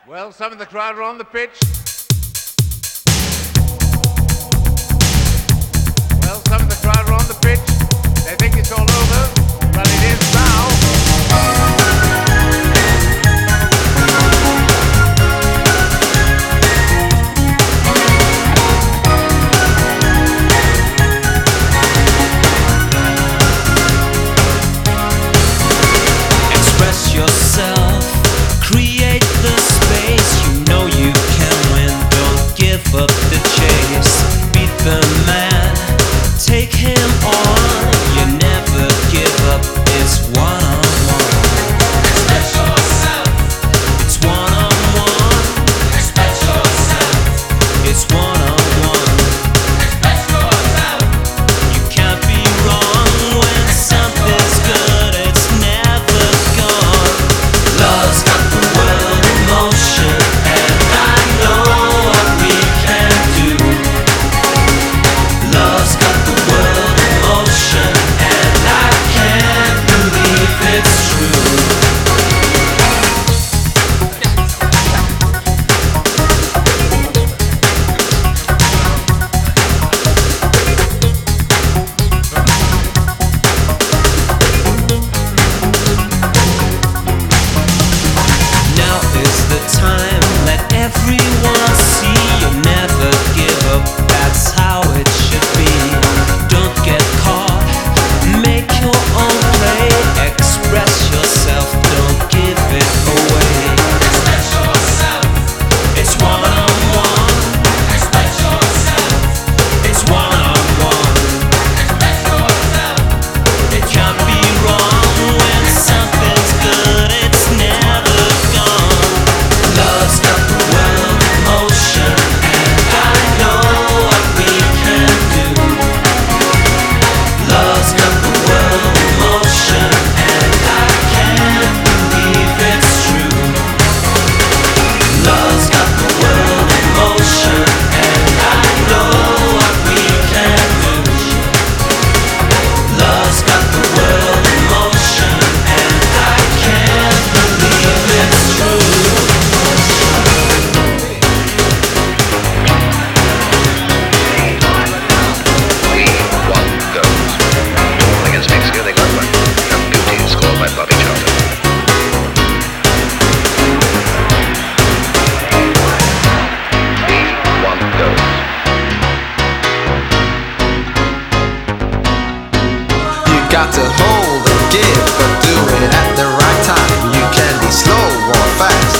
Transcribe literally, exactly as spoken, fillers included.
Well, some of the crowd are on the pitch. Well, some of the crowd are on the pitch. They think it's all over, but it is now. Express yourself, create the space. You know you can win, don't give up the chase. Beat the man, take him on. You never give up, it's one on one. Express yourself, it's one on one. Express yourself, it's one on one. Express yourself, you can't be wrong. When something's good, it's never gone. Love's got the world in motion, and I know what we can do. Love's got the world in motion, and I can't believe it's true. Now is the time, let everyone see. You never give up, that's how it should be. Don't get caught, make your own play. Express yourself, don't give it away. Express yourself, it's one on one. Express yourself, it's one on one. Express yourself, it can't be wrong. When something's good, it's never gone. Love's got the world in motion, and I know what we can do. Love's got the world in motion, and I can't believe it's true. Love's got the world in motion, and I know what we can do. Love's got the world in motion, and I can't believe it's true. We want those. Nothing against Mexico, they got one. A beauty is called by Bobby Charlton. We want those. You got to hold and give, but do it at the right time. You can be slow or fast,